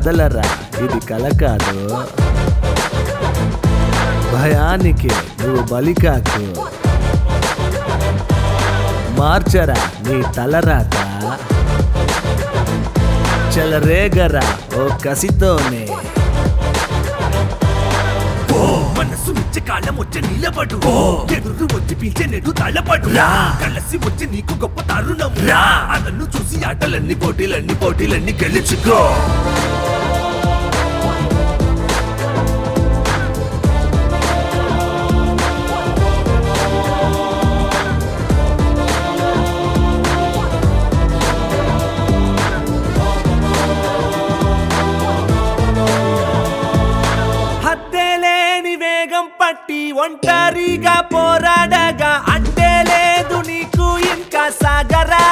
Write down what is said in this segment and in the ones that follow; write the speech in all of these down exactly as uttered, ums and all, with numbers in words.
కదలరా ఇది కల కాదు, భయానికి నువ్వు బలి కాకు. మార్చరా నీ తలరాత, చెలరేగరా ఓ కసితోనే. మనసు వచ్చే కాలం వచ్చే నిలబడు, ఎదురు వచ్చి పీల్చే నెడు తలపడు. కలిసి వచ్చి నీకు గొప్ప తరుణం, అదన్ను చూసి ఆటలన్నీ పోటీలన్నీ పోటీలన్నీ గెలుచుకో. పట్టి ఒంటరిగా పోరాడగా అంటే లేదు నీకు ఇంకా సాగరా.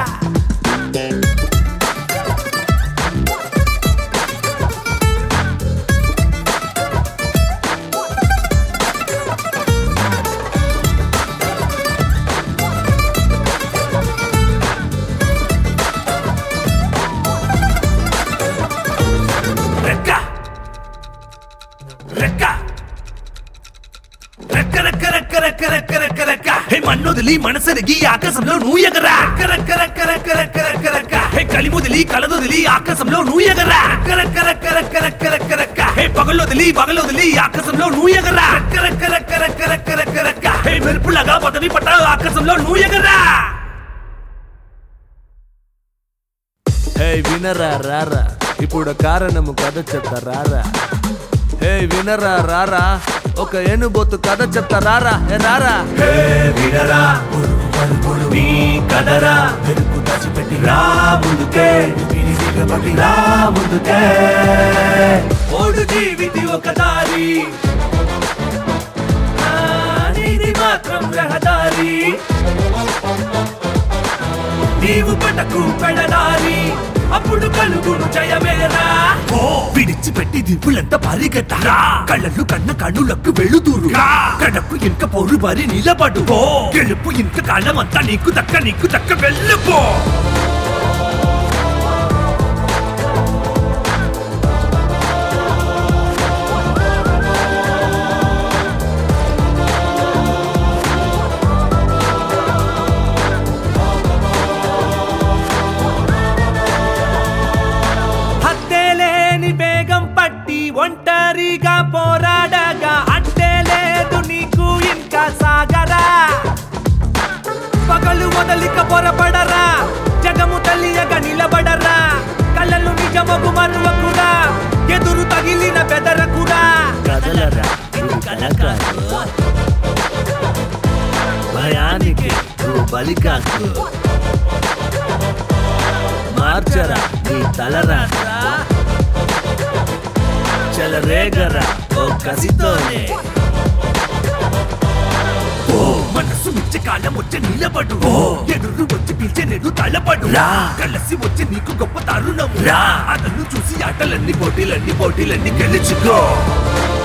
రెక్క రెక్క మన్నొదిలి మనసరిగి ఆకాశంలో నువ్వు ఎగరా. కలిముదిలి కలదొదిలి ఆకాశంలో నువ్వు ఎగరా. పగలొదిలి పగలొదిలి ఆకాశంలో నువ్వు ఎగరా. మెరుపులాగా పదవి పట్ట ఆకాశంలో నువ్వు ఎగరా. హే వినరా రారా ఇప్పుడు కారణము కథ చెప్తా రారా. హే వినరా రారా ఒక ఏనుబోతు కథ చెప్తా రారా. హే రారా వినరా నీ కదరా, వెనుకు దాచిపెట్టి రా ముందుకే, దిగబడి రా ముందుకే. ఓడు జీవితి ఒక దారి, నీది మాత్రం రహదారి. నీవు పటకు పెడదారి, అప్పుడు కలుగును జయమేరా. విడిచిపెట్టి దింపులంతా పరిగెత్తరా, కళ్ళలు కన్న కన్నులకు వెళుతురు. కడకు ఇంక పోరు బరి నిలబడు, గెలుపు ఇంక కాలమంతా నీకు దక్క నీకు దక్క వెళ్ళిపో. ఒంటరిగా పోరాడగా అంటే లేదు నీకు ఇంకా సాగరా. పగలు మొదలిక పొరపడరా, జగము తల్లియగా నిలబడరా. కళ్ళలు నిజమగు మరువకురా, ఎదురు తగిలిన బెదరకురా. కదలరా ఇది కల కాదు, భయానికి నువ్వు బలి కాకు. మార్చరా నీ తలరాత, చెలరేగరా ఓ కసితోనే. మనసు వచ్చే కాలం వచ్చే నిలబడు, ఎదురు వచ్చి పీల్చే నెడు తలపడు. కలిసి వచ్చి నీకు గొప్ప తరుణం, అదన్ను చూసి ఆటలన్నీ పోటీలన్నీ పోటీలన్నీ గెలుచుకో.